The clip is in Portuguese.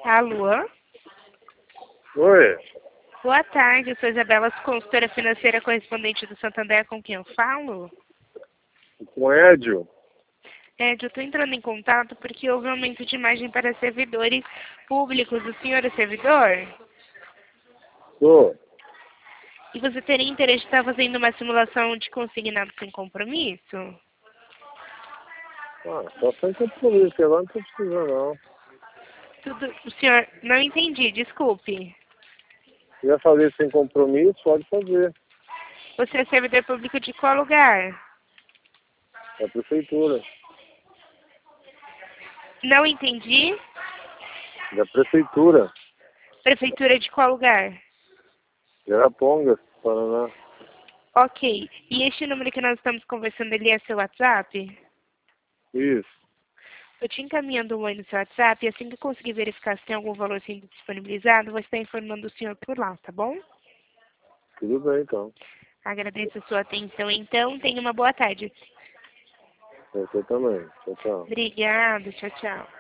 Alô? Oi, Boa tarde, eu sou Isabela, consultora financeira correspondente do Santander, com quem eu falo? com Edio. Ed, eu estou entrando em contato porque houve um aumento de imagem para servidores públicos. O senhor é servidor? Tô. E você teria interesse de estar fazendo uma simulação de consignado sem compromisso? Só sem compromisso, que agora não tô precisando não. O senhor, não entendi, desculpe. Se quer fazer sem compromisso, pode fazer. Você é servidor público de qual lugar? Da prefeitura. Não entendi. Da prefeitura. Prefeitura de qual lugar? De Arapongas, Paraná. Ok. E este número que nós estamos conversando, ele é seu WhatsApp? Isso. Eu te encaminhando um oi no seu WhatsApp e assim que eu conseguir verificar se tem algum valor sendo disponibilizado, vou estar informando o senhor por lá, tá bom? Tudo bem, então. Agradeço a sua atenção, então. Tenha uma boa tarde. Você também. Tchau, tchau. Obrigada. Tchau, tchau.